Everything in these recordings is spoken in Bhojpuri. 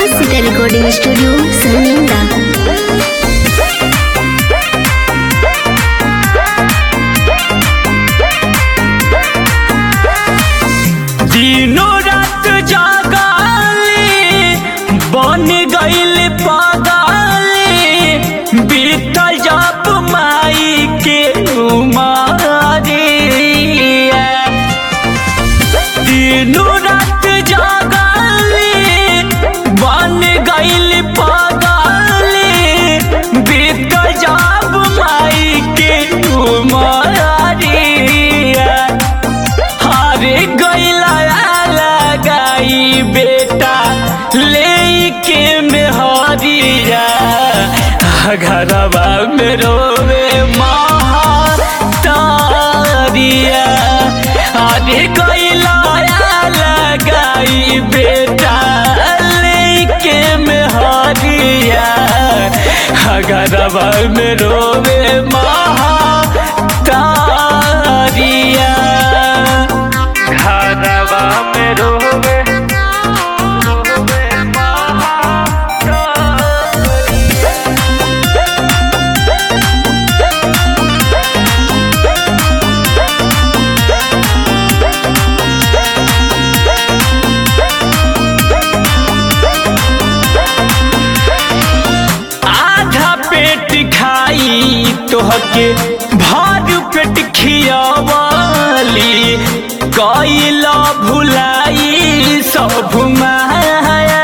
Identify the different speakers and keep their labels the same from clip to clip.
Speaker 1: माँ सीता रिकॉर्डिंग स्टूडियो सहनिंदा।
Speaker 2: दिनों रात जागाली बन गईल पागाली बीतल जब माई के उमरिया। दिनों रात जागाली बन गईल पागाली बीतल जब माई के उमरिया। हारे गईला लगाई बेटा लेके मेहरिया घरवा में रोवे महतारिया। हारे गईला लगाई बेटा लेके मेहरिया घरवा में रोवे महतारिया। घरवा में रोवे आधा पेट खाई तोहके भर पेट खियावली गईला भुलाई सब माया।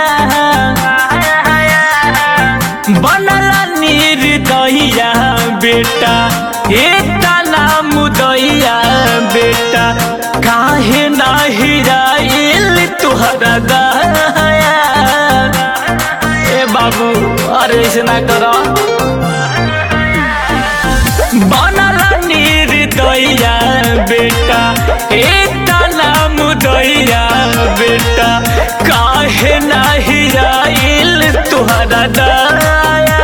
Speaker 2: बनला निर्दयिया बेटा एतना मुदैया बेटा काहे ना हिराइल तुहरा दया। ए बाबू अरे ऐसे ना करो। बनला निर्दयिया बेटा एतना मुदैया बेटा काहे ना हिराइल तुहरा दया।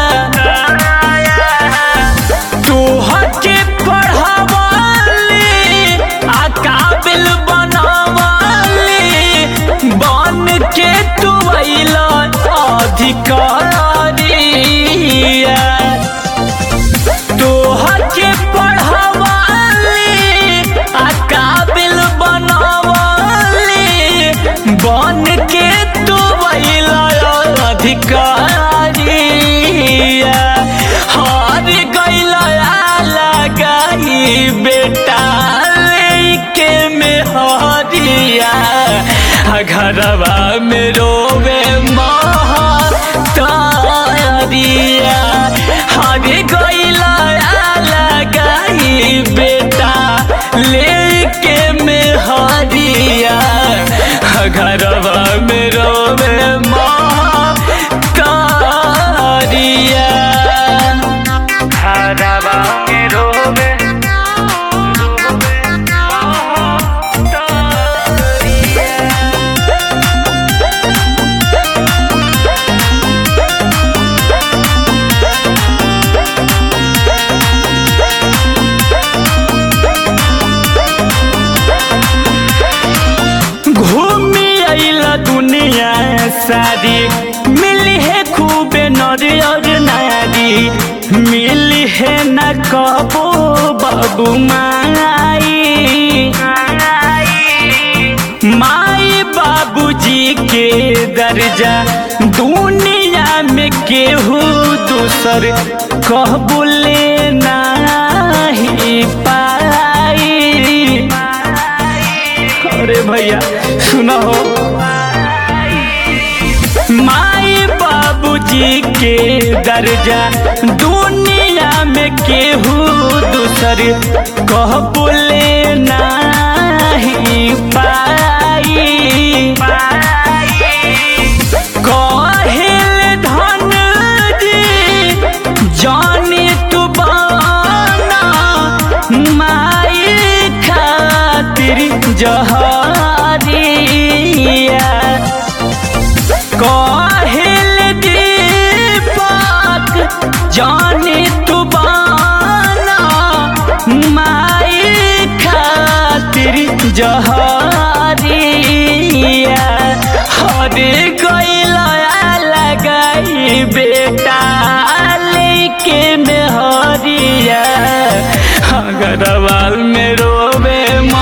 Speaker 2: तोहके पढ़ावली आ काबिल बनावली बन के तू अइला अधिकारिया। तोहके पढ़ावली आ काबिल बनावली बन के तू अइला अधिकारिया। हार गईला लगाई बेटा लेके मेहरिया घरवा में रोवे महतारिया। हार गईला लगाई बेटा लेके मेहरिया घरवा में रोवे महतारिया। घरवा में रोवे घूमी अइला दुनिया सारी मिली है खूबे नर और नारी मिली है न कबो बाबू माई। माई बाबूजी के दर्जा दुनिया में केहू दूसर कहबो लेना ही पाई। अरे भैया सुनो हो। माई बाबूजी के दर्जा दुनिया में केहू दूसर कहबो लेना ही पाई। कहिल धन जी जानी तू बाना माई खातिर जहरिया। कहिल दीपक जानी तू बाना माई खातिर जहरिया। हर गईला घरवा में रोवे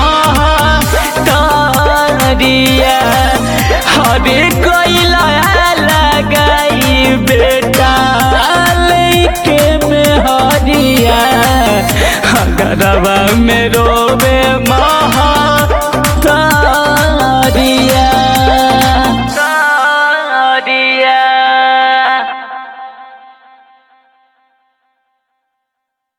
Speaker 2: महतारिया हरे कोइला लगाई बेटा लेके में हरिया घरवा में रोवे महतारिया।